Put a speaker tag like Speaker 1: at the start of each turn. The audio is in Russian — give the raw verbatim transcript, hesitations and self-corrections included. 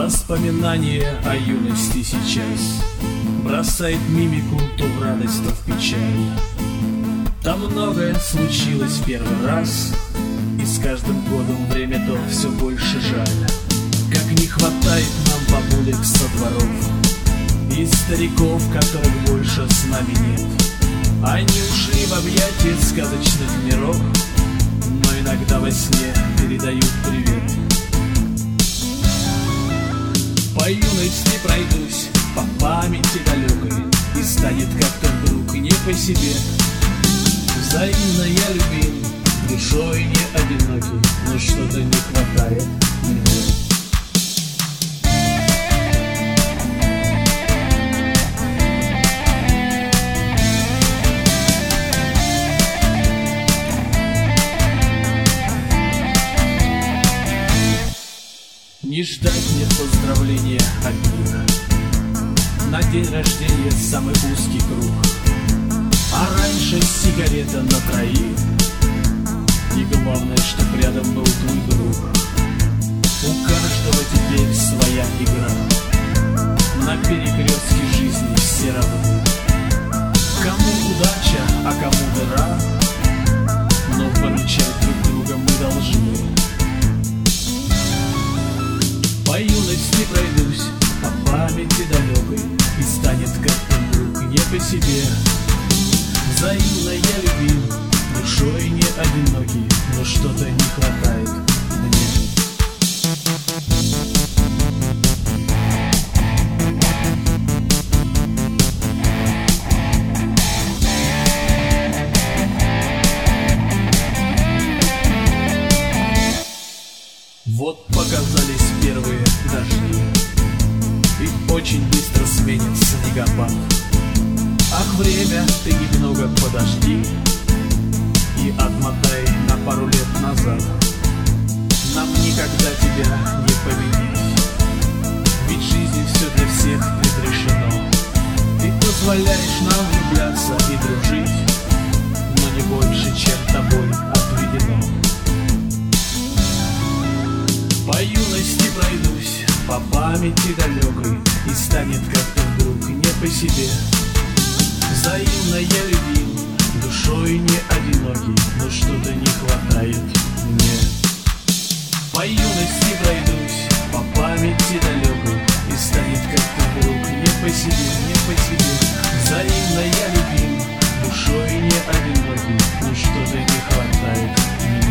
Speaker 1: Воспоминания о юности сейчас бросает мимику то в радость, то в печаль. Там многое случилось в первый раз, и с каждым годом время то все больше жаль. Как не хватает нам бабулек со дворов и стариков, которых больше с нами нет. Они ушли в объятия сказочных миров, но иногда во сне передают привет. По юности пройдусь, по памяти далекой, и станет как-то вдруг не по себе. Взаимно я любим, душой не одинокий, но что-то не хватает мне. Не ждать мне поздравления от них, на день рождения самый узкий круг, а раньше сигарета на троих, и главное, чтоб рядом был твой друг. У каждого теперь своя игра, на перекрестке жизни все равны. Кому удача, а кому дыра, но выручать друг друга мы должны. По юности пройдусь, по памяти далекой, и станет как-то вдруг не по себе. Взаимно я любим, душой не одинокий, но что-то не хватает мне. Вот показались первые дожди, и очень быстро сменится снегопад. Ах, время, ты немного подожди и отмотай на пару лет назад. Нам никогда тебя не победить, ведь в жизни все для всех предрешено. Ты позволяешь нам влюбляться и дружить, но не больше, чем тобой отведено. По юности пройдусь, по памяти далекой, и станет как-то вдруг не по себе. Взаимно я любим, душой не одинокий, но что-то не хватает мне. По юности пройдусь, по памяти далекой, и станет как-то вдруг не по себе, не по себе. Взаимно я любим, душой не одинокий, но что-то не хватает мне.